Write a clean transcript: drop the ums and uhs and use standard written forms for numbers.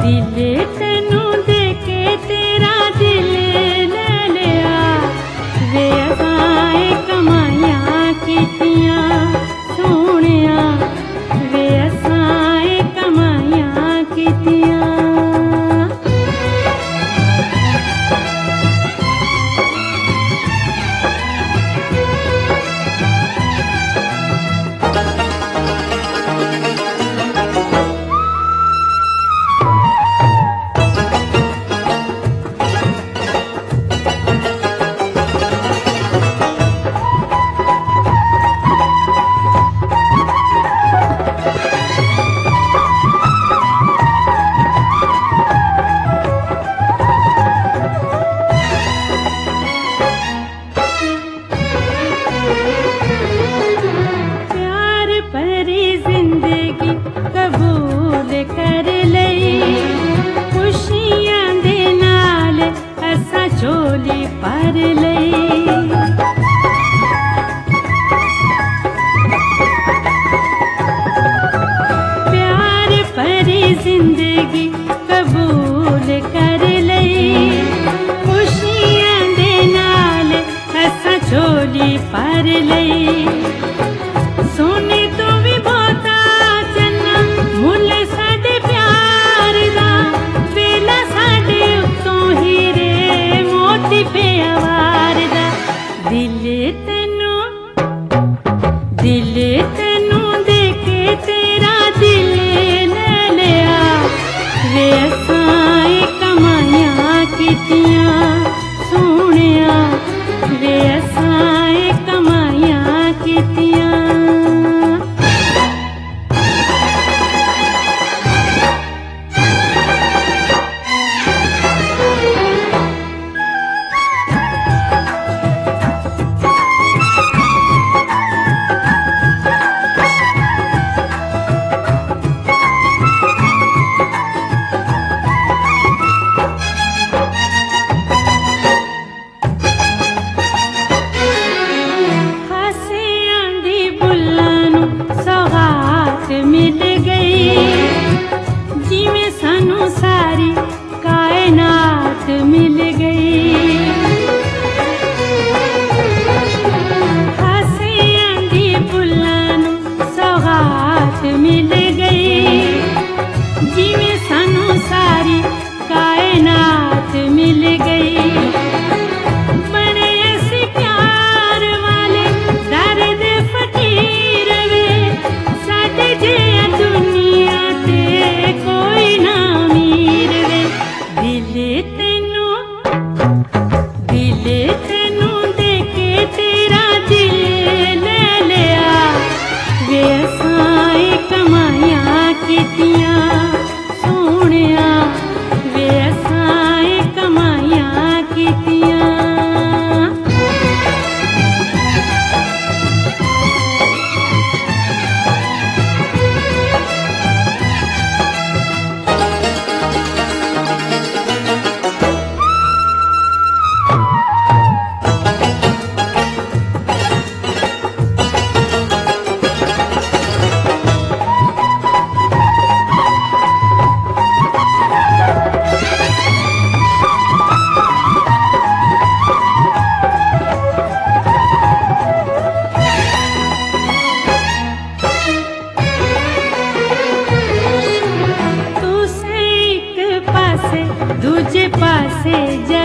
दिल तेनू देके तेरा दिल ले लिया वे असां कमाइयां कीतियां सोहणिया वे असां कमाइयां कीतियां। झोली पर लई प्यार भरी जिंदगी कबूल कर लई खुशियां दे नाल असां झोली पर लई। सोने तो भी बहुता चन्ना मुल साडे प्यार दा वेला साडे उत्तों हीरे मोती प्यार दा। दिल तेनू देके तेरा दिल ले लिया वे असां कमाइयां कीतियां सोहणिया वे असां कमाइयां कीतियां। मिल गई जिवें सानू सारी कायनात मिल गई। हासियां दी फुल्लां नू सौगात मिल गई जिवें सानू सारी कायनात मिल गई। बड़े ऐसे प्यार वाले दर्द फकीर वे साडे जे दुनिया ते कोई ना अमीर वे। दिल तेनू देके तेरा दिल ले लिया वे असां कमाइयां कीतियां सोहणिया वे असां कमाइयां कीतियां। दूजे पासे